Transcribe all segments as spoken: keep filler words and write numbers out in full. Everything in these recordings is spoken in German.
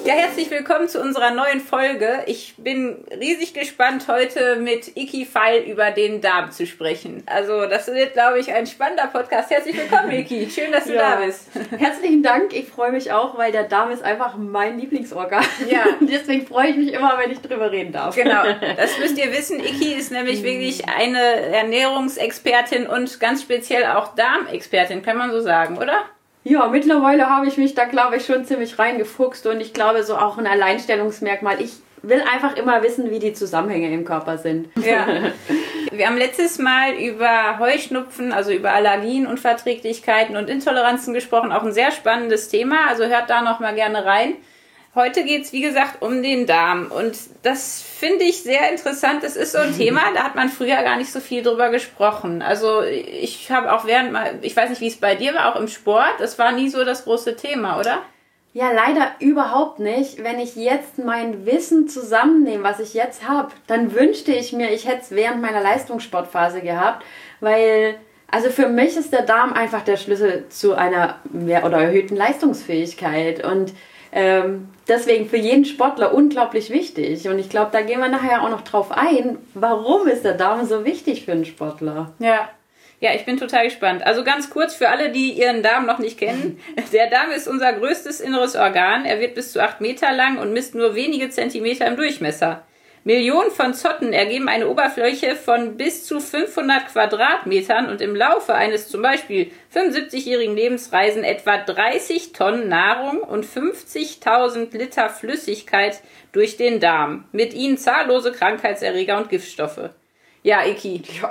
Ja, herzlich willkommen zu unserer neuen Folge. Ich bin riesig gespannt, heute mit Iki Feil über den Darm zu sprechen. Also das wird, glaube ich, ein spannender Podcast. Herzlich willkommen, Iki. Schön, dass du ja. da bist. Herzlichen Dank. Ich freue mich auch, weil der Darm ist einfach mein Lieblingsorgan. Ja. Deswegen freue ich mich immer, wenn ich drüber reden darf. Genau. Das müsst ihr wissen. Iki ist nämlich wirklich eine Ernährungsexpertin und ganz speziell auch Darmexpertin, kann man so sagen, oder? Ja, mittlerweile habe ich mich da, glaube ich, schon ziemlich reingefuchst und ich glaube, so auch ein Alleinstellungsmerkmal. Ich will einfach immer wissen, wie die Zusammenhänge im Körper sind. Ja. Wir haben letztes Mal über Heuschnupfen, also über Allergien, Unverträglichkeiten und Intoleranzen gesprochen. Auch ein sehr spannendes Thema, also hört da noch mal gerne rein. Heute geht es, wie gesagt, um den Darm und das finde ich sehr interessant. Das ist so ein Thema, da hat man früher gar nicht so viel drüber gesprochen. Also ich habe auch während, ich weiß nicht, wie es bei dir war, auch im Sport, das war nie so das große Thema, oder? Ja, leider überhaupt nicht. Wenn ich jetzt mein Wissen zusammennehme, was ich jetzt habe, dann wünschte ich mir, ich hätte es während meiner Leistungssportphase gehabt, weil... Also für mich ist der Darm einfach der Schlüssel zu einer mehr oder erhöhten Leistungsfähigkeit und ähm, deswegen für jeden Sportler unglaublich wichtig. Und ich glaube, da gehen wir nachher auch noch drauf ein, warum ist der Darm so wichtig für einen Sportler? Ja. Ja, ich bin total gespannt. Also ganz kurz für alle, die ihren Darm noch nicht kennen. Der Darm ist unser größtes inneres Organ. Er wird bis zu acht Meter lang und misst nur wenige Zentimeter im Durchmesser. Millionen von Zotten ergeben eine Oberfläche von bis zu fünfhundert Quadratmetern und im Laufe eines zum Beispiel fünfundsiebzigjährigen Lebens reisen etwa dreißig Tonnen Nahrung und fünfzigtausend Liter Flüssigkeit durch den Darm. Mit ihnen zahllose Krankheitserreger und Giftstoffe. Ja, Iki. Ja.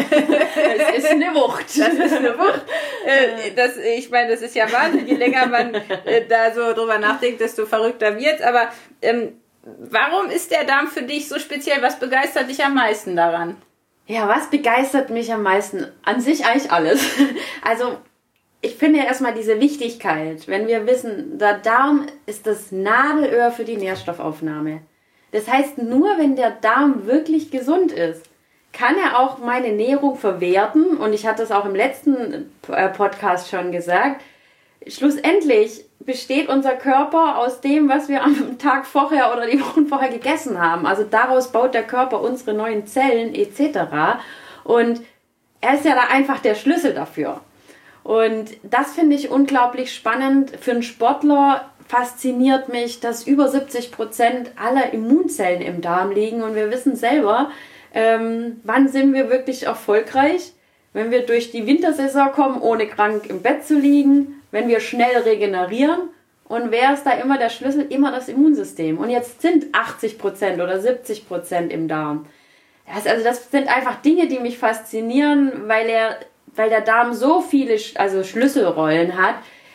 Das ist eine Wucht. Das ist eine Wucht. Äh, das, ich meine, das ist ja Wahnsinn. Je länger man äh, da so drüber nachdenkt, desto verrückter wird's. Aber ähm, warum ist der Darm für dich so speziell? Was begeistert dich am meisten daran? Ja, was begeistert mich am meisten? An sich eigentlich alles. Also ich finde erstmal diese Wichtigkeit, wenn wir wissen, der Darm ist das Nadelöhr für die Nährstoffaufnahme. Das heißt, nur wenn der Darm wirklich gesund ist, kann er auch meine Ernährung verwerten. Und ich hatte es auch im letzten Podcast schon gesagt, schlussendlich besteht unser Körper aus dem, was wir am Tag vorher oder die Wochen vorher gegessen haben. Also daraus baut der Körper unsere neuen Zellen et cetera. Und er ist ja da einfach der Schlüssel dafür. Und das finde ich unglaublich spannend. Für einen Sportler fasziniert mich, dass über siebzig Prozent aller Immunzellen im Darm liegen. Und wir wissen selber, ähm, wann sind wir wirklich erfolgreich? Wenn wir durch die Wintersaison kommen, ohne krank im Bett zu liegen, wenn wir schnell regenerieren. Und wer ist da immer der Schlüssel? Immer das Immunsystem. Und jetzt sind achtzig Prozent oder siebzig Prozent im Darm. Das, also das sind einfach Dinge, die mich faszinieren, weil, er, weil der Darm so viele also Schlüsselrollen hat.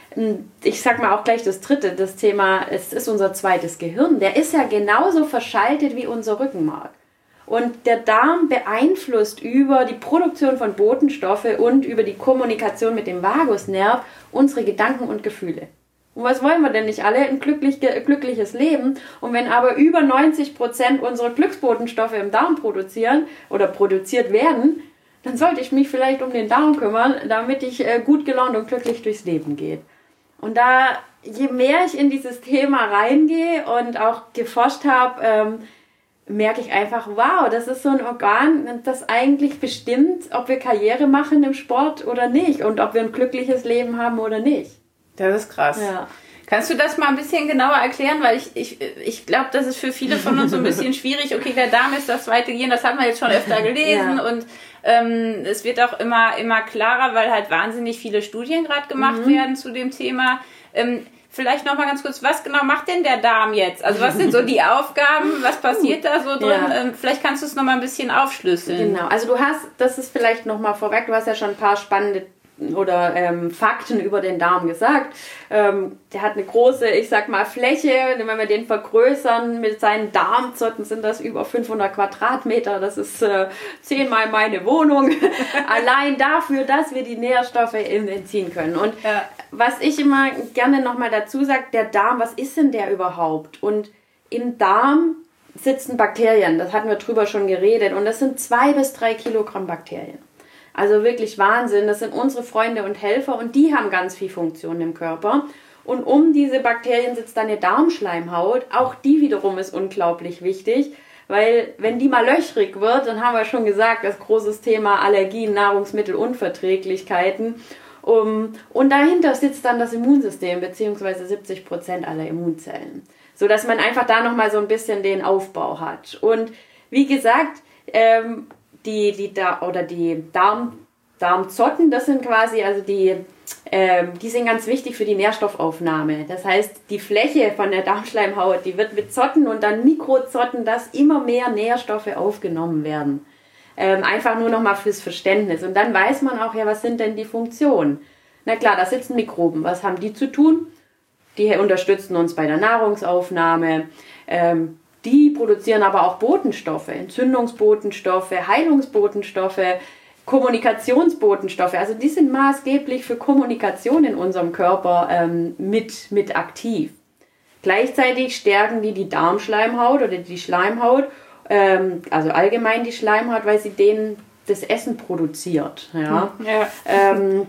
Ich sag mal auch gleich das dritte, das Thema, es ist unser zweites Gehirn. Der ist ja genauso verschaltet wie unser Rückenmark. Und der Darm beeinflusst über die Produktion von Botenstoffe und über die Kommunikation mit dem Vagusnerv unsere Gedanken und Gefühle. Und was wollen wir denn nicht alle? Ein glücklich, glückliches Leben. Und wenn aber über neunzig Prozent unserer Glücksbotenstoffe im Darm produzieren oder produziert werden, dann sollte ich mich vielleicht um den Darm kümmern, damit ich gut gelaunt und glücklich durchs Leben gehe. Und da, je mehr ich in dieses Thema reingehe und auch geforscht habe, ähm, merke ich einfach, wow, das ist so ein Organ, das eigentlich bestimmt, ob wir Karriere machen im Sport oder nicht und ob wir ein glückliches Leben haben oder nicht. Das ist krass. Ja. Kannst du das mal ein bisschen genauer erklären? Weil ich, ich, ich glaube, das ist für viele von uns so ein bisschen schwierig. Okay, der Darm ist das zweite Gehirn, das haben wir jetzt schon öfter gelesen. Ja. Und ähm, es wird auch immer, immer klarer, weil halt wahnsinnig viele Studien gerade gemacht mhm. werden zu dem Thema. Ähm, Vielleicht noch mal ganz kurz, was genau macht denn der Darm jetzt? Also was sind so die Aufgaben? Was passiert da so drin? Ja. Ähm, vielleicht kannst du es noch mal ein bisschen aufschlüsseln. Genau, also du hast, das ist vielleicht noch mal vorweg, du hast ja schon ein paar spannende oder ähm, Fakten über den Darm gesagt. Ähm, der hat eine große, ich sag mal, Fläche. Wenn wir den vergrößern mit seinen Darmzotten, sind das über fünfhundert Quadratmeter. Das ist äh, zehnmal meine Wohnung. Allein dafür, dass wir die Nährstoffe entziehen können. Und ja. was ich immer gerne nochmal dazu sage, der Darm, was ist denn der überhaupt? Und im Darm sitzen Bakterien. Das hatten wir drüber schon geredet. Und das sind zwei bis drei Kilogramm Bakterien. Also wirklich Wahnsinn. Das sind unsere Freunde und Helfer und die haben ganz viel Funktion im Körper. Und um diese Bakterien sitzt dann eine Darmschleimhaut. Auch die wiederum ist unglaublich wichtig, weil wenn die mal löchrig wird, dann haben wir schon gesagt, das großes Thema Allergien, Nahrungsmittelunverträglichkeiten. Um, und dahinter sitzt dann das Immunsystem, beziehungsweise siebzig Prozent aller Immunzellen. So dass man einfach da nochmal so ein bisschen den Aufbau hat. Und wie gesagt, ähm, die, die, da, oder die Darm, Darmzotten, das sind quasi, also die, ähm, die sind ganz wichtig für die Nährstoffaufnahme. Das heißt, die Fläche von der Darmschleimhaut, die wird mit Zotten und dann Mikrozotten, dass immer mehr Nährstoffe aufgenommen werden. Ähm, einfach nur nochmal fürs Verständnis. Und dann weiß man auch, ja, was sind denn die Funktionen? Na klar, da sitzen Mikroben. Was haben die zu tun? Die unterstützen uns bei der Nahrungsaufnahme. Ähm, die produzieren aber auch Botenstoffe, Entzündungsbotenstoffe, Heilungsbotenstoffe, Kommunikationsbotenstoffe. Also die sind maßgeblich für Kommunikation in unserem Körper ähm, mit, mit aktiv. Gleichzeitig stärken die die Darmschleimhaut oder die Schleimhaut, also allgemein die Schleimhaut, weil sie denen das Essen produziert. Ja. Ja. Ähm,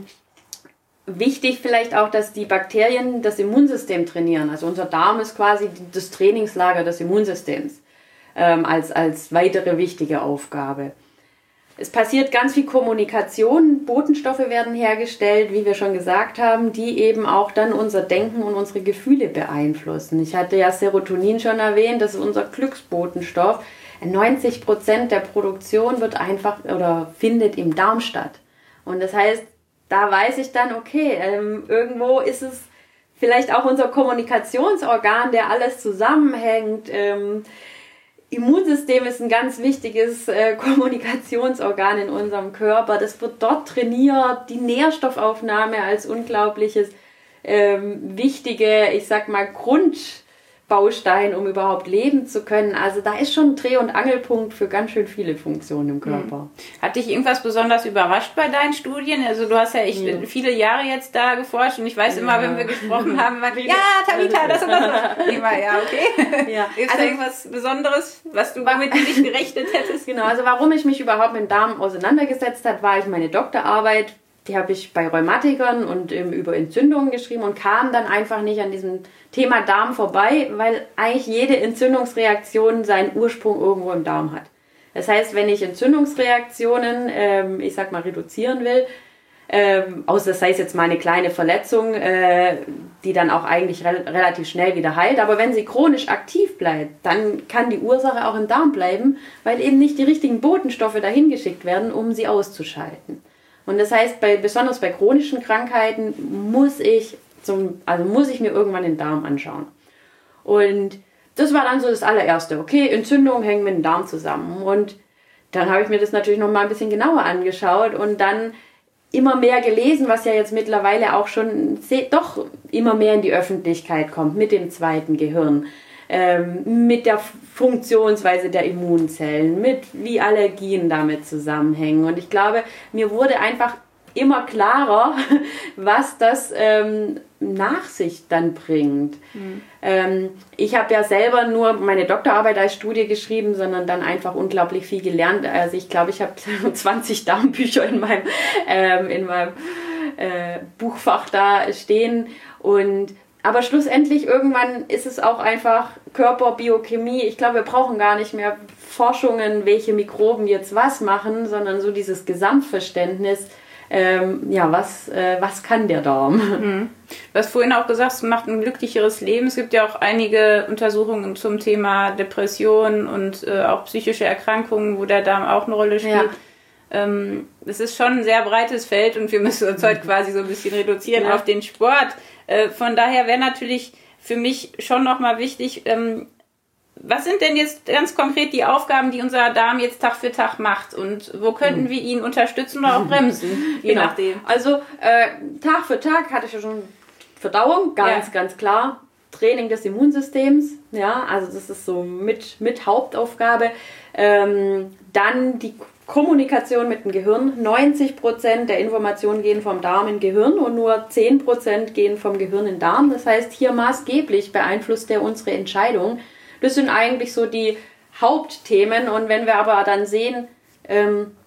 wichtig vielleicht auch, dass die Bakterien das Immunsystem trainieren. Also unser Darm ist quasi das Trainingslager des Immunsystems ähm, als, als weitere wichtige Aufgabe. Es passiert ganz viel Kommunikation, Botenstoffe werden hergestellt, wie wir schon gesagt haben, die eben auch dann unser Denken und unsere Gefühle beeinflussen. Ich hatte ja Serotonin schon erwähnt, das ist unser Glücksbotenstoff. neunzig Prozent der Produktion wird einfach oder findet im Darm statt. Und das heißt, da weiß ich dann, okay, ähm, irgendwo ist es vielleicht auch unser Kommunikationsorgan, der alles zusammenhängt. Ähm, Immunsystem ist ein ganz wichtiges äh, Kommunikationsorgan in unserem Körper. Das wird dort trainiert. Die Nährstoffaufnahme als unglaubliches, ähm, wichtige, ich sag mal, Grundbaustein, um überhaupt leben zu können. Also da ist schon ein Dreh- und Angelpunkt für ganz schön viele Funktionen im Körper. Hm. Hat dich irgendwas besonders überrascht bei deinen Studien? Also du hast ja echt ja. viele Jahre jetzt da geforscht und ich weiß immer, ja. wenn wir gesprochen haben, war, ja, Tabitha, das und das. Immer, ja, okay. Ja. Gibt es also, da irgendwas Besonderes, was du damit nicht gerechnet hättest? Genau, also warum ich mich überhaupt mit dem Darm auseinandergesetzt habe, war ich meine Doktorarbeit. Die habe ich bei Rheumatikern und ähm, über Entzündungen geschrieben und kam dann einfach nicht an diesem Thema Darm vorbei, weil eigentlich jede Entzündungsreaktion seinen Ursprung irgendwo im Darm hat. Das heißt, wenn ich Entzündungsreaktionen, ähm, ich sag mal, reduzieren will, ähm, außer sei es jetzt mal eine kleine Verletzung, äh, die dann auch eigentlich re- relativ schnell wieder heilt, aber wenn sie chronisch aktiv bleibt, dann kann die Ursache auch im Darm bleiben, weil eben nicht die richtigen Botenstoffe dahin geschickt werden, um sie auszuschalten. Und das heißt, bei, besonders bei chronischen Krankheiten muss ich, zum, also muss ich mir irgendwann den Darm anschauen. Und das war dann so das allererste. Okay, Entzündungen hängen mit dem Darm zusammen. Und dann habe ich mir das natürlich noch mal ein bisschen genauer angeschaut und dann immer mehr gelesen, was ja jetzt mittlerweile auch schon doch immer mehr in die Öffentlichkeit kommt mit dem zweiten Gehirn. Ähm, mit der Funktionsweise der Immunzellen, mit wie Allergien damit zusammenhängen. Und ich glaube, mir wurde einfach immer klarer, was das ähm, nach sich dann bringt. Mhm. Ähm, ich habe ja selber nur meine Doktorarbeit als Studie geschrieben, sondern dann einfach unglaublich viel gelernt. Also ich glaube, ich habe zwanzig Darmbücher in meinem, ähm, in meinem äh, Buchfach da stehen und aber schlussendlich irgendwann ist es auch einfach Körperbiochemie. Ich glaube, wir brauchen gar nicht mehr Forschungen, welche Mikroben jetzt was machen, sondern so dieses Gesamtverständnis, ähm, ja, was, äh, was kann der Darm? Mhm. Du hast vorhin auch gesagt, es macht ein glücklicheres Leben. Es gibt ja auch einige Untersuchungen zum Thema Depression und äh, auch psychische Erkrankungen, wo der Darm auch eine Rolle spielt. Ja. Ähm, es ist schon ein sehr breites Feld und wir müssen uns heute quasi so ein bisschen reduzieren ja. auf den Sport. Äh, von daher wäre natürlich für mich schon nochmal wichtig, ähm, was sind denn jetzt ganz konkret die Aufgaben, die unser Darm jetzt Tag für Tag macht und wo könnten mhm. wir ihn unterstützen oder auch bremsen, je genau. nachdem. Also äh, Tag für Tag hatte ich ja schon Verdauung, ganz, ja. ganz klar. Training des Immunsystems, ja, also das ist so mit, mit Hauptaufgabe. Ähm, dann die Kommunikation mit dem Gehirn. neunzig Prozent der Informationen gehen vom Darm in Gehirn und nur zehn Prozent gehen vom Gehirn in den Darm. Das heißt, hier maßgeblich beeinflusst er unsere Entscheidung. Das sind eigentlich so die Hauptthemen. Und wenn wir aber dann sehen, ähm,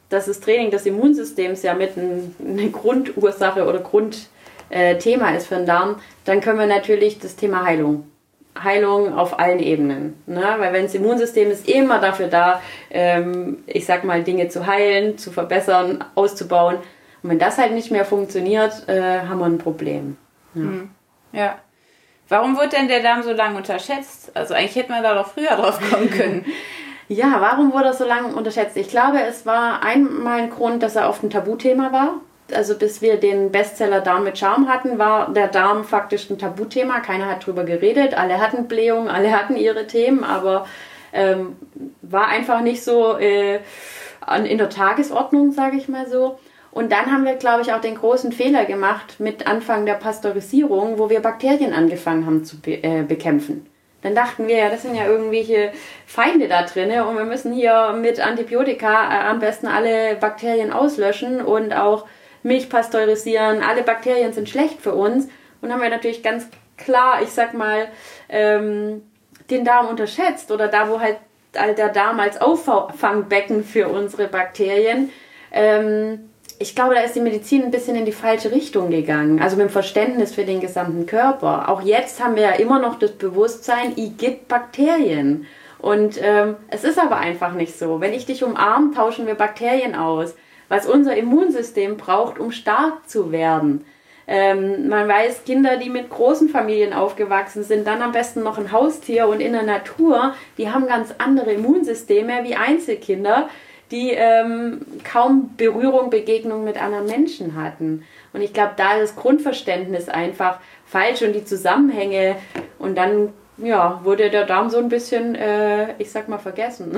dass das Training des Immunsystems ja mit ein, eine Grundursache oder Grundthema ist für den Darm, dann können wir natürlich das Thema Heilung. Heilung auf allen Ebenen. Ne? Weil wenn das Immunsystem ist immer dafür da, ähm, ich sag mal, Dinge zu heilen, zu verbessern, auszubauen. Und wenn das halt nicht mehr funktioniert, äh, haben wir ein Problem. Ja. Hm. Ja. Warum wird denn der Darm so lange unterschätzt? Also eigentlich hätte man da doch früher drauf kommen können. Ja, warum wurde er so lange unterschätzt? Ich glaube, es war einmal ein Grund, dass er oft ein Tabuthema war. Also bis wir den Bestseller Darm mit Charme hatten, war der Darm faktisch ein Tabuthema. Keiner hat drüber geredet. Alle hatten Blähungen, alle hatten ihre Themen, aber ähm, war einfach nicht so äh, in der Tagesordnung, sage ich mal so. Und dann haben wir, glaube ich, auch den großen Fehler gemacht mit Anfang der Pasteurisierung, wo wir Bakterien angefangen haben zu be- äh, bekämpfen. Dann dachten wir, ja, das sind ja irgendwelche Feinde da drin und wir müssen hier mit Antibiotika äh, am besten alle Bakterien auslöschen und auch Milch pasteurisieren. Alle Bakterien sind schlecht für uns. Und haben wir natürlich ganz klar, ich sag mal, ähm, den Darm unterschätzt oder da, wo halt der Darm als Auffangbecken für unsere Bakterien. Ähm, ich glaube, da ist die Medizin ein bisschen in die falsche Richtung gegangen. Also mit dem Verständnis für den gesamten Körper. Auch jetzt haben wir ja immer noch das Bewusstsein, ich gibt Bakterien. Und ähm, es ist aber einfach nicht so. Wenn ich dich umarme, tauschen wir Bakterien aus, was unser Immunsystem braucht, um stark zu werden. Ähm, man weiß, Kinder, die mit großen Familien aufgewachsen sind, dann am besten noch ein Haustier und in der Natur, die haben ganz andere Immunsysteme wie Einzelkinder, die ähm, kaum Berührung, Begegnung mit anderen Menschen hatten. Und ich glaube, da ist das Grundverständnis einfach falsch und die Zusammenhänge. Und dann ja, wurde der Darm so ein bisschen, äh, ich sag mal, vergessen.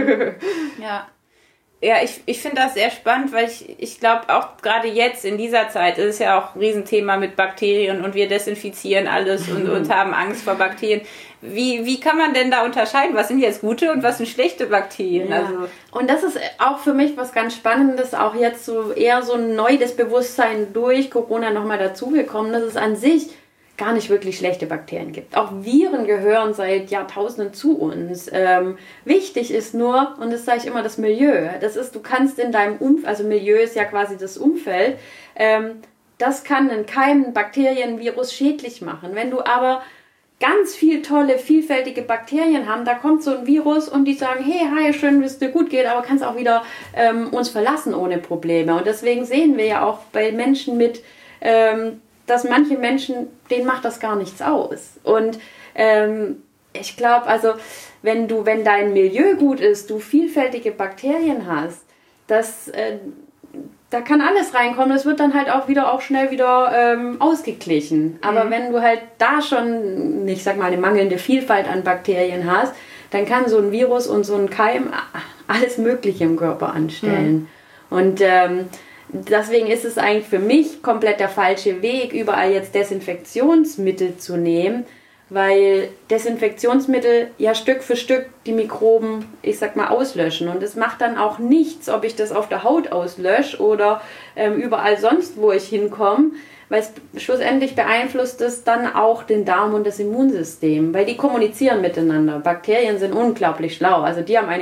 Ja. Ja, ich, ich finde das sehr spannend, weil ich, ich glaube auch gerade jetzt in dieser Zeit ist es ja auch ein Riesenthema mit Bakterien und wir desinfizieren alles und, und haben Angst vor Bakterien. Wie, wie kann man denn da unterscheiden, was sind jetzt gute und was sind schlechte Bakterien? Ja. Also und das ist auch für mich was ganz Spannendes, auch jetzt so eher so ein neues Bewusstsein durch Corona nochmal dazugekommen, dass es an sich gar nicht wirklich schlechte Bakterien gibt. Auch Viren gehören seit Jahrtausenden zu uns. Ähm, wichtig ist nur, und das sage ich immer, das Milieu. Das ist, du kannst in deinem Umfeld, also Milieu ist ja quasi das Umfeld, ähm, das kann einen Keim, ein Bakterien, Virus schädlich machen. Wenn du aber ganz viel tolle, vielfältige Bakterien haben, da kommt so ein Virus und die sagen, hey, hi, schön, dass es dir gut geht, aber kannst auch wieder ähm, uns verlassen ohne Probleme. Und deswegen sehen wir ja auch bei Menschen mit ähm, dass manche Menschen, denen macht das gar nichts aus. Und ähm, ich glaube, also wenn du, wenn dein Milieu gut ist, du vielfältige Bakterien hast, das, äh, da kann alles reinkommen. Das wird dann halt auch wieder auch schnell wieder ähm, ausgeglichen. Aber mhm. wenn du halt da schon, ich sag mal, eine mangelnde Vielfalt an Bakterien hast, dann kann so ein Virus und so ein Keim alles Mögliche im Körper anstellen. Mhm. Und ähm, deswegen ist es eigentlich für mich komplett der falsche Weg, überall jetzt Desinfektionsmittel zu nehmen, weil Desinfektionsmittel ja Stück für Stück die Mikroben, ich sag mal, auslöschen. Und es macht dann auch nichts, ob ich das auf der Haut auslösche oder ähm, überall sonst, wo ich hinkomme, weil es schlussendlich beeinflusst es dann auch den Darm und das Immunsystem, weil die kommunizieren miteinander. Bakterien sind unglaublich schlau, also die haben eine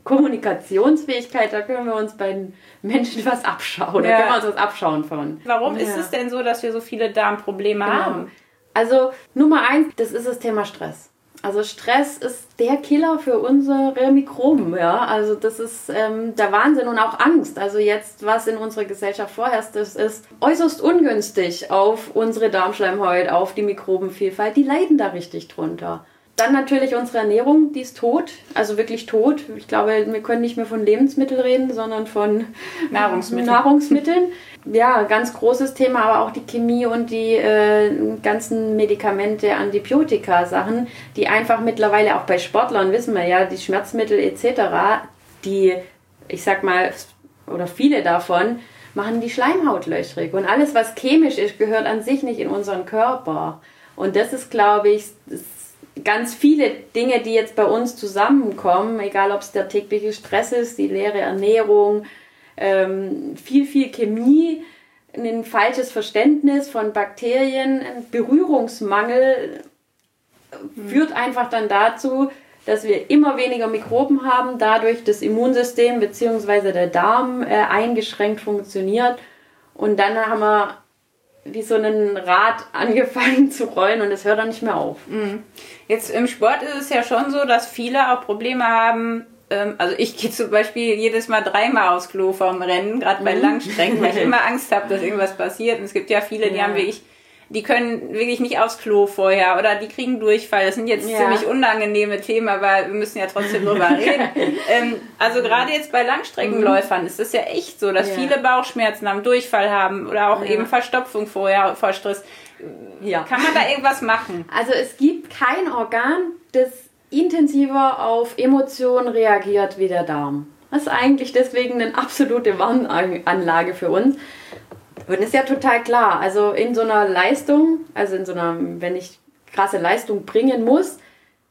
Kommunikationsfähigkeit, da können wir uns bei den Menschen was abschauen, ja. da können wir uns was abschauen von. Warum ja. ist es denn so, dass wir so viele Darmprobleme genau. haben? Also Nummer eins, das ist das Thema Stress. Also Stress ist der Killer für unsere Mikroben, ja. Also das ist ähm, der Wahnsinn und auch Angst. Also jetzt, was in unserer Gesellschaft vorherrscht, das ist äußerst ungünstig auf unsere Darmschleimhaut, auf die Mikrobenvielfalt. Die leiden da richtig drunter. Dann natürlich unsere Ernährung, die ist tot, also wirklich tot. Ich glaube, wir können nicht mehr von Lebensmitteln reden, sondern von Nahrungsmitteln. Nahrungsmitteln. Ja, ganz großes Thema, aber auch die Chemie und die äh, ganzen Medikamente, Antibiotika-Sachen, die einfach mittlerweile auch bei Sportlern, wissen wir ja, die Schmerzmittel et cetera, die, ich sag mal, oder viele davon, machen die Schleimhaut löchrig. Und alles, was chemisch ist, gehört an sich nicht in unseren Körper. Und das ist, glaube ich, das ganz viele Dinge, die jetzt bei uns zusammenkommen, egal ob es der tägliche Stress ist, die leere Ernährung, ähm, viel, viel Chemie, ein falsches Verständnis von Bakterien, ein Berührungsmangel mhm. führt einfach dann dazu, dass wir immer weniger Mikroben haben, dadurch das Immunsystem bzw. der Darm äh, eingeschränkt funktioniert. Und dann haben wir wie so einen Rad angefangen zu rollen und es hört dann nicht mehr auf. Jetzt im Sport ist es ja schon so, dass viele auch Probleme haben. Ähm, also ich gehe zum Beispiel jedes Mal dreimal aufs Klo vorm Rennen, gerade bei mhm. Langstrecken, weil ich immer Angst habe, dass irgendwas passiert. Und es gibt ja viele, die ja. haben wirklich, die können wirklich nicht aufs Klo vorher oder die kriegen Durchfall. Das sind jetzt ja. ziemlich unangenehme Themen, aber wir müssen ja trotzdem drüber reden. ähm, also gerade jetzt bei Langstreckenläufern mhm. ist es ja echt so, dass ja. viele Bauchschmerzen haben, Durchfall haben oder auch ja. eben Verstopfung vorher, vor Stress. Ja. Kann man da irgendwas machen? Also es gibt kein Organ, das intensiver auf Emotionen reagiert wie der Darm. Das ist eigentlich deswegen eine absolute Warnanlage für uns. Und ist ja total klar, also in so einer Leistung, also in so einer, wenn ich krasse Leistung bringen muss,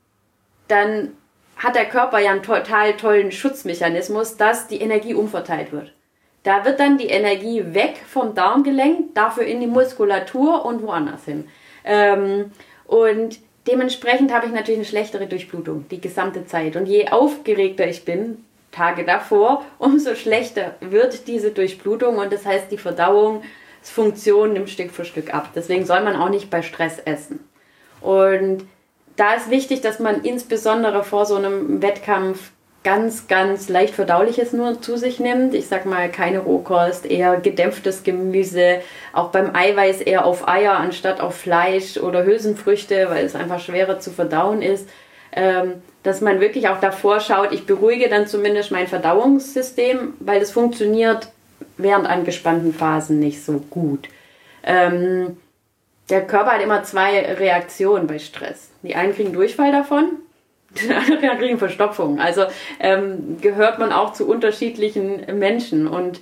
dann hat der Körper ja einen total tollen Schutzmechanismus, dass die Energie umverteilt wird. Da wird dann die Energie weg vom Darm gelenkt, dafür in die Muskulatur und woanders hin. Ähm, und dementsprechend habe ich natürlich eine schlechtere Durchblutung die gesamte Zeit. Und je aufgeregter ich bin, Tage davor, umso schlechter wird diese Durchblutung und das heißt, die Verdauungsfunktion nimmt Stück für Stück ab. Deswegen soll man auch nicht bei Stress essen. Und da ist wichtig, dass man insbesondere vor so einem Wettkampf ganz, ganz leicht Verdauliches nur zu sich nimmt. Ich sag mal, keine Rohkost, eher gedämpftes Gemüse, auch beim Eiweiß eher auf Eier anstatt auf Fleisch oder Hülsenfrüchte, weil es einfach schwerer zu verdauen ist. Ähm, dass man wirklich auch davor schaut, ich beruhige dann zumindest mein Verdauungssystem, weil das funktioniert während angespannten Phasen nicht so gut. Ähm, der Körper hat immer zwei Reaktionen bei Stress. Die einen kriegen Durchfall davon, die anderen kriegen Verstopfung. Also ähm, gehört man auch zu unterschiedlichen Menschen und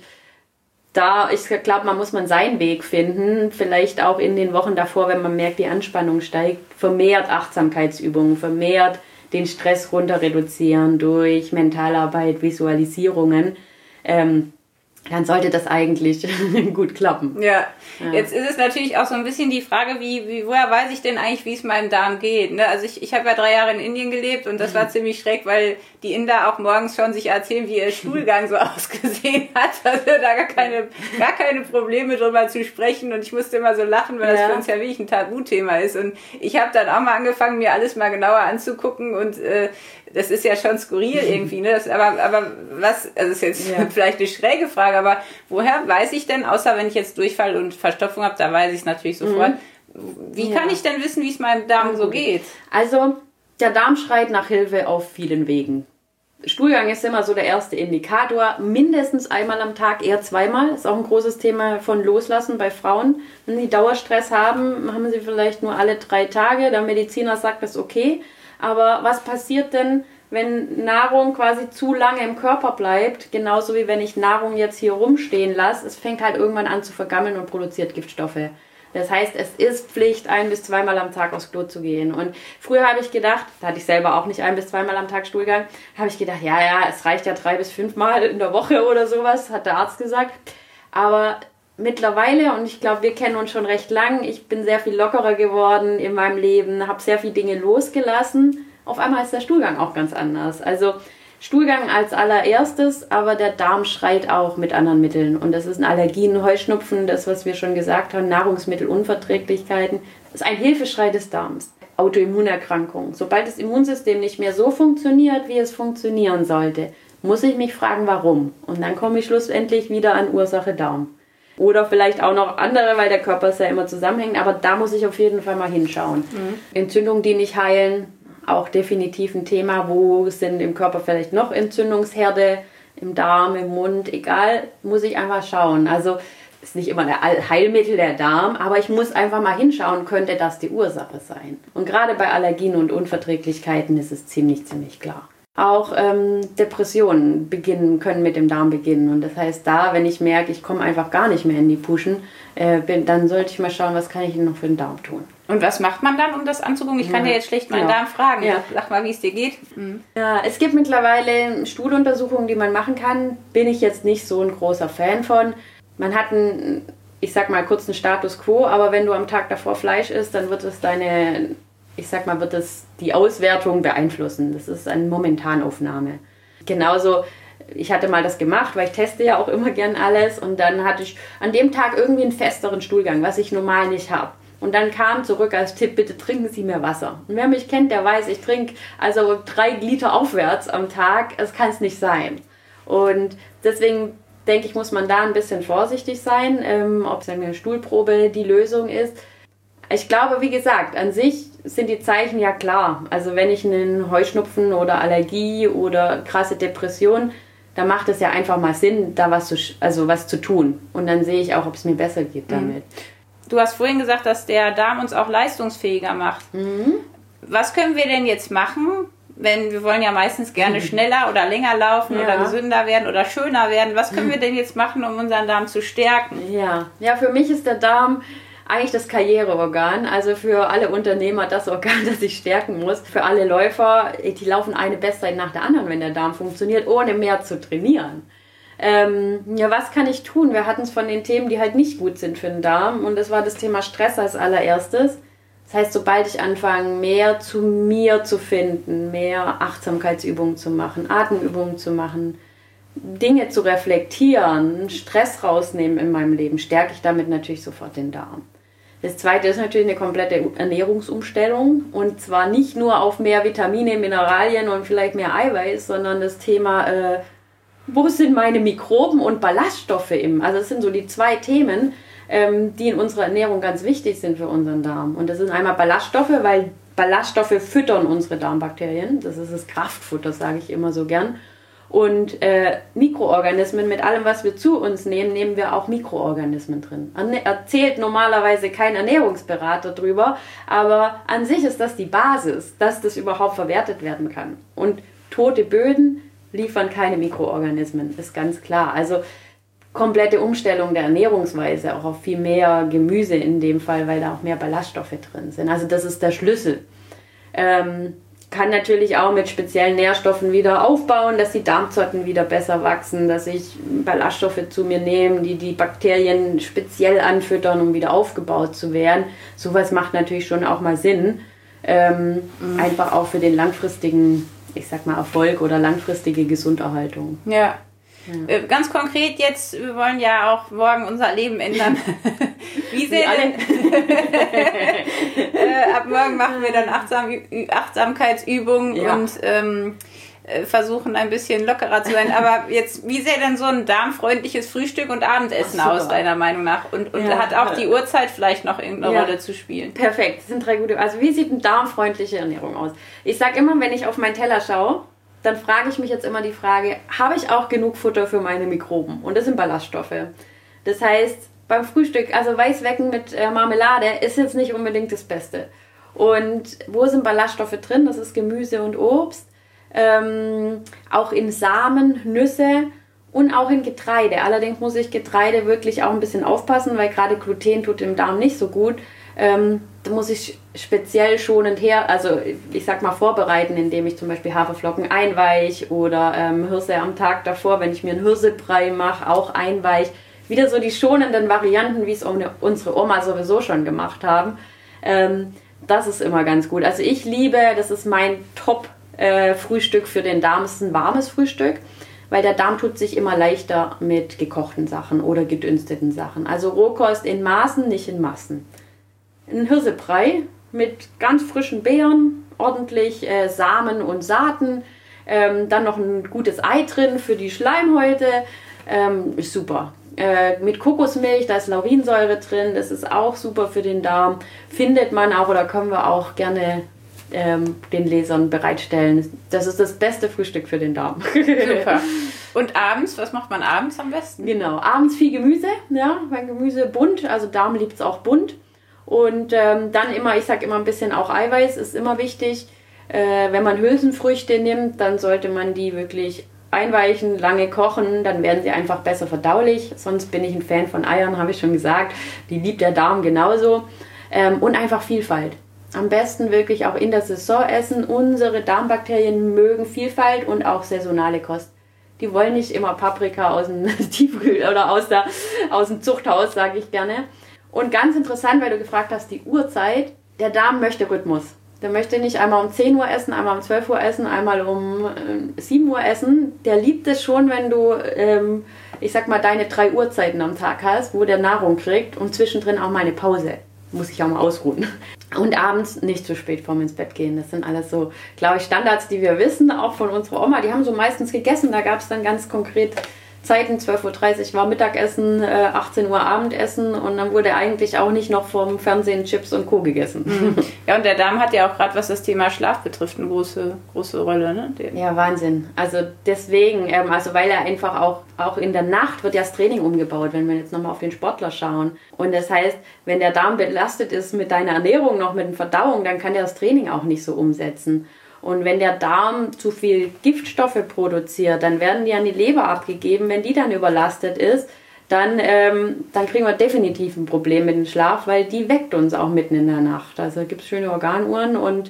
da, ich glaube, man muss man seinen Weg finden, vielleicht auch in den Wochen davor, wenn man merkt, die Anspannung steigt, vermehrt Achtsamkeitsübungen, vermehrt den Stress runter reduzieren durch Mentalarbeit, Visualisierungen, ähm, dann sollte das eigentlich gut klappen. Ja. ja, jetzt ist es natürlich auch so ein bisschen die Frage, wie, wie woher weiß ich denn eigentlich, wie es meinem Darm geht? Ne? Also ich, ich habe ja drei Jahre in Indien gelebt und das war ziemlich schräg, weil die Inder auch morgens schon sich erzählen, wie ihr Stuhlgang so ausgesehen hat. Also da gar keine, gar keine Probleme drüber zu sprechen und ich musste immer so lachen, weil das ja. für uns ja wirklich ein Tabuthema ist. Und ich habe dann auch mal angefangen, mir alles mal genauer anzugucken und äh, das ist ja schon skurril irgendwie, ne? Das, aber, aber was, also das ist jetzt ja. vielleicht eine schräge Frage, aber woher weiß ich denn, außer wenn ich jetzt Durchfall und Verstopfung habe, da weiß ich es natürlich sofort. Mhm. Wie ja. kann ich denn wissen, wie es meinem Darm mhm. so geht? Also, der Darm schreit nach Hilfe auf vielen Wegen. Stuhlgang ist immer so der erste Indikator, mindestens einmal am Tag, eher zweimal. Ist auch ein großes Thema von Loslassen bei Frauen. Wenn sie Dauerstress haben, haben sie vielleicht nur alle drei Tage. Der Mediziner sagt, das ist okay. Aber was passiert denn, wenn Nahrung quasi zu lange im Körper bleibt? Genauso wie wenn ich Nahrung jetzt hier rumstehen lasse. Es fängt halt irgendwann an zu vergammeln und produziert Giftstoffe. Das heißt, es ist Pflicht, ein- bis zweimal am Tag aufs Klo zu gehen. Und früher habe ich gedacht, da hatte ich selber auch nicht ein- bis zweimal am Tag Stuhlgang, habe ich gedacht, ja, ja, es reicht ja drei bis fünfmal in der Woche oder sowas, hat der Arzt gesagt. Aber mittlerweile, und ich glaube, wir kennen uns schon recht lang, ich bin sehr viel lockerer geworden in meinem Leben, habe sehr viele Dinge losgelassen. Auf einmal ist der Stuhlgang auch ganz anders. Also Stuhlgang als allererstes, aber der Darm schreit auch mit anderen Mitteln. Und das ist ein Allergien, Heuschnupfen, das, was wir schon gesagt haben, Nahrungsmittelunverträglichkeiten. Das ist ein Hilfeschrei des Darms. Autoimmunerkrankungen. Sobald das Immunsystem nicht mehr so funktioniert, wie es funktionieren sollte, muss ich mich fragen, warum. Und dann komme ich schlussendlich wieder an Ursache Darm. Oder vielleicht auch noch andere, weil der Körper ist ja immer zusammenhängt. Aber da muss ich auf jeden Fall mal hinschauen. Mhm. Entzündungen, die nicht heilen, auch definitiv ein Thema. Wo sind im Körper vielleicht noch Entzündungsherde? Im Darm, im Mund, egal. Muss ich einfach schauen. Also ist nicht immer der Heilmittel der Darm, aber ich muss einfach mal hinschauen, könnte das die Ursache sein. Und gerade bei Allergien und Unverträglichkeiten ist es ziemlich, ziemlich klar. Auch ähm, Depressionen beginnen, können mit dem Darm beginnen. Und das heißt, da, wenn ich merke, ich komme einfach gar nicht mehr in die Puschen, äh, bin, dann sollte ich mal schauen, was kann ich denn noch für den Darm tun. Und was macht man dann, um das anzugucken? Ich kann ja. dir jetzt schlecht meinen ja. Darm fragen. Ja. Sag mal, wie es dir geht. Mhm. Ja, es gibt mittlerweile Stuhluntersuchungen, die man machen kann. Bin ich jetzt nicht so ein großer Fan von. Man hat einen, ich sag mal, kurzen Status quo, aber wenn du am Tag davor Fleisch isst, dann wird es deine ich sag mal, wird das die Auswertung beeinflussen. Das ist eine Momentanaufnahme. Genauso, ich hatte mal das gemacht, weil ich teste ja auch immer gern alles und dann hatte ich an dem Tag irgendwie einen festeren Stuhlgang, was ich normal nicht habe. Und dann kam zurück als Tipp, bitte trinken Sie mehr Wasser. Und wer mich kennt, der weiß, ich trinke also drei Liter aufwärts am Tag. Das kann es nicht sein. Und deswegen denke ich, muss man da ein bisschen vorsichtig sein, ähm, ob es eine Stuhlprobe die Lösung ist. Ich glaube, wie gesagt, an sich sind die Zeichen ja klar. Also wenn ich einen Heuschnupfen oder Allergie oder krasse Depression, dann macht es ja einfach mal Sinn, da was zu, also was zu tun. Und dann sehe ich auch, ob es mir besser geht damit. Du hast vorhin gesagt, dass der Darm uns auch leistungsfähiger macht. Mhm. Was können wir denn jetzt machen, wenn wir wollen ja meistens gerne schneller oder länger laufen ja. oder gesünder werden oder schöner werden. Was können wir denn jetzt machen, um unseren Darm zu stärken? Ja, ja, für mich ist der Darm eigentlich das Karriereorgan, also für alle Unternehmer das Organ, das ich stärken muss. Für alle Läufer, die laufen eine Bestzeit nach der anderen, wenn der Darm funktioniert, ohne mehr zu trainieren. Ähm, ja, was kann ich tun? Wir hatten es von den Themen, die halt nicht gut sind für den Darm und das war das Thema Stress als allererstes. Das heißt, sobald ich anfange, mehr zu mir zu finden, mehr Achtsamkeitsübungen zu machen, Atemübungen zu machen, Dinge zu reflektieren, Stress rausnehmen in meinem Leben, stärke ich damit natürlich sofort den Darm. Das zweite ist natürlich eine komplette Ernährungsumstellung und zwar nicht nur auf mehr Vitamine, Mineralien und vielleicht mehr Eiweiß, sondern das Thema, äh, wo sind meine Mikroben und Ballaststoffe im? Also das sind so die zwei Themen, ähm, die in unserer Ernährung ganz wichtig sind für unseren Darm. Und das sind einmal Ballaststoffe, weil Ballaststoffe füttern unsere Darmbakterien. Das ist das Kraftfutter, sage ich immer so gern. Und äh, Mikroorganismen, mit allem, was wir zu uns nehmen, nehmen wir auch Mikroorganismen drin. Erzählt normalerweise kein Ernährungsberater drüber, aber an sich ist das die Basis, dass das überhaupt verwertet werden kann. Und tote Böden liefern keine Mikroorganismen, ist ganz klar. Also komplette Umstellung der Ernährungsweise, auch auf viel mehr Gemüse in dem Fall, weil da auch mehr Ballaststoffe drin sind. Also das ist der Schlüssel. Ähm, kann natürlich auch mit speziellen Nährstoffen wieder aufbauen, dass die Darmzotten wieder besser wachsen, dass ich Ballaststoffe zu mir nehme, die die Bakterien speziell anfüttern, um wieder aufgebaut zu werden. Sowas macht natürlich schon auch mal Sinn. Ähm, mhm. Einfach auch für den langfristigen, ich sag mal, Erfolg oder langfristige Gesunderhaltung. Ja. Ja. Ganz konkret jetzt, wir wollen ja auch morgen unser Leben ändern. Wie sehr denn? äh, ab morgen machen wir dann Achtsam, Achtsamkeitsübungen ja. und ähm, versuchen ein bisschen lockerer zu sein. Aber jetzt, wie sähe denn so ein darmfreundliches Frühstück und Abendessen Ach, aus, deiner Meinung nach? Und, und ja. hat auch die Uhrzeit vielleicht noch irgendeine ja. Rolle zu spielen? Perfekt, das sind drei gute. Also wie sieht eine darmfreundliche Ernährung aus? Ich sage immer, wenn ich auf meinen Teller schaue, dann frage ich mich jetzt immer die Frage, habe ich auch genug Futter für meine Mikroben? Und das sind Ballaststoffe. Das heißt, beim Frühstück, also Weißwecken mit äh, Marmelade ist jetzt nicht unbedingt das Beste. Und wo sind Ballaststoffe drin? Das ist Gemüse und Obst. Ähm, auch in Samen, Nüsse und auch in Getreide. Allerdings muss ich Getreide wirklich auch ein bisschen aufpassen, weil gerade Gluten tut dem Darm nicht so gut. Ähm, da muss ich speziell schonend her, also ich sag mal vorbereiten, indem ich zum Beispiel Haferflocken einweich oder ähm, Hirse am Tag davor, wenn ich mir einen Hirsebrei mache, auch einweich. Wieder so die schonenden Varianten, wie es unsere Oma sowieso schon gemacht haben. Ähm, das ist immer ganz gut. Also ich liebe, das ist mein Top-Frühstück äh, für den Darm, ist ein warmes Frühstück, weil der Darm tut sich immer leichter mit gekochten Sachen oder gedünsteten Sachen. Also Rohkost in Maßen, nicht in Massen. Ein Hirsebrei mit ganz frischen Beeren, ordentlich äh, Samen und Saaten, ähm, dann noch ein gutes Ei drin für die Schleimhäute, ähm, ist super. Äh, mit Kokosmilch, da ist Laurinsäure drin, das ist auch super für den Darm. Findet man auch oder können wir auch gerne ähm, den Lesern bereitstellen. Das ist das beste Frühstück für den Darm. Super. Und abends, was macht man abends am besten? Genau, abends viel Gemüse, ja, weil Gemüse bunt, also Darm liebt es auch bunt. Und ähm, dann immer, ich sage immer ein bisschen auch Eiweiß ist immer wichtig. Äh, wenn man Hülsenfrüchte nimmt, dann sollte man die wirklich einweichen, lange kochen, dann werden sie einfach besser verdaulich. Sonst bin ich ein Fan von Eiern, habe ich schon gesagt. Die liebt der Darm genauso. Ähm, und einfach Vielfalt. Am besten wirklich auch in der Saison essen. Unsere Darmbakterien mögen Vielfalt und auch saisonale Kost. Die wollen nicht immer Paprika aus dem Tiefkühl oder aus, der, aus dem Zuchthaus, sage ich gerne. Und ganz interessant, weil du gefragt hast, die Uhrzeit, der Darm möchte Rhythmus. Der möchte nicht einmal um zehn Uhr essen, einmal um zwölf Uhr essen, einmal um äh, sieben Uhr essen. Der liebt es schon, wenn du, ähm, ich sag mal, deine drei Uhrzeiten am Tag hast, wo der Nahrung kriegt und zwischendrin auch mal eine Pause. Muss ich auch mal ausruhen. Und abends nicht zu spät vorm ins Bett gehen. Das sind alles so, glaube ich, Standards, die wir wissen, auch von unserer Oma. Die haben so meistens gegessen. Da gab es dann ganz konkret Zeiten, zwölf Uhr dreißig war Mittagessen, äh, achtzehn Uhr Abendessen und dann wurde eigentlich auch nicht noch vom Fernsehen Chips und Co. gegessen. Mhm. Ja, und der Darm hat ja auch gerade, was das Thema Schlaf betrifft, eine große, große Rolle. Ne? Ja, Wahnsinn. Also deswegen, ähm, also weil er einfach auch, auch in der Nacht wird ja das Training umgebaut, wenn wir jetzt nochmal auf den Sportler schauen. Und das heißt, wenn der Darm belastet ist mit deiner Ernährung, noch mit der Verdauung, dann kann der das Training auch nicht so umsetzen. Und wenn der Darm zu viel Giftstoffe produziert, dann werden die an die Leber abgegeben. Wenn die dann überlastet ist, dann, ähm, dann kriegen wir definitiv ein Problem mit dem Schlaf, weil die weckt uns auch mitten in der Nacht. Also gibt es schöne Organuhren und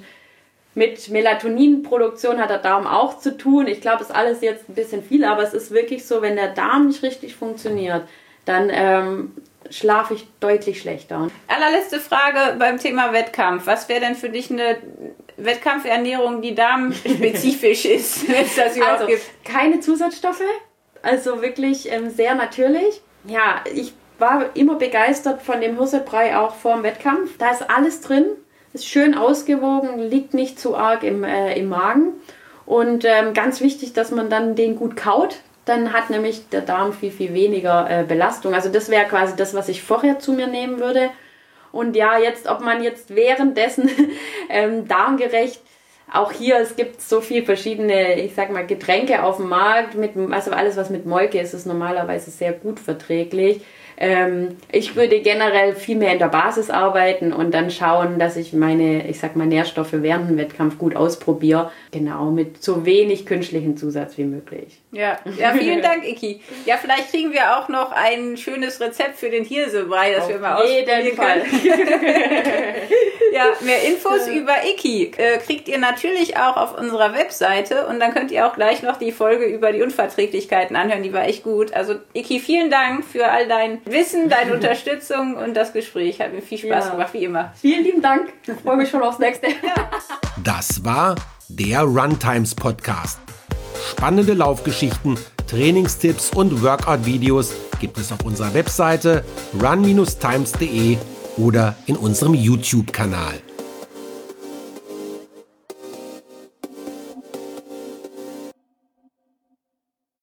mit Melatoninproduktion hat der Darm auch zu tun. Ich glaube, es ist alles jetzt ein bisschen viel, aber es ist wirklich so, wenn der Darm nicht richtig funktioniert, dann ähm, schlafe ich deutlich schlechter. Allerletzte Frage beim Thema Wettkampf. Was wäre denn für dich eine Wettkampfernährung, die darmspezifisch ist, wenn es das überhaupt also, gibt? Keine Zusatzstoffe, also wirklich ähm, sehr natürlich. Ja, ich war immer begeistert von dem Hirsebrei auch vor dem Wettkampf. Da ist alles drin, ist schön ausgewogen, liegt nicht zu arg im, äh, im Magen. Und ähm, ganz wichtig, dass man dann den gut kaut. Dann hat nämlich der Darm viel, viel weniger äh, Belastung. Also das wäre quasi das, was ich vorher zu mir nehmen würde. Und ja, jetzt, ob man jetzt währenddessen ähm, darmgerecht, auch hier, es gibt so viele verschiedene, ich sag mal, Getränke auf dem Markt, mit, also alles, was mit Molke ist, ist normalerweise sehr gut verträglich. Ähm, ich würde generell viel mehr in der Basis arbeiten und dann schauen, dass ich meine, ich sag mal, Nährstoffe während dem Wettkampf gut ausprobiere. Genau, mit so wenig künstlichen Zusatz wie möglich. Ja, ja, vielen Dank, Iki. Ja, vielleicht kriegen wir auch noch ein schönes Rezept für den Hirsebrei, das auf wir mal ausprobieren Fall. können. Ja, mehr Infos über Iki äh, kriegt ihr natürlich auch auf unserer Webseite und dann könnt ihr auch gleich noch die Folge über die Unverträglichkeiten anhören, die war echt gut. Also Iki, vielen Dank für all dein Wissen, deine Unterstützung und das Gespräch. Hat mir viel Spaß ja. gemacht, wie immer. Vielen lieben Dank. Ich freue mich schon aufs nächste. Ja. Das war der Runtimes Podcast. Spannende Laufgeschichten, Trainingstipps und Workout-Videos gibt es auf unserer Webseite run times punkt de oder in unserem YouTube-Kanal.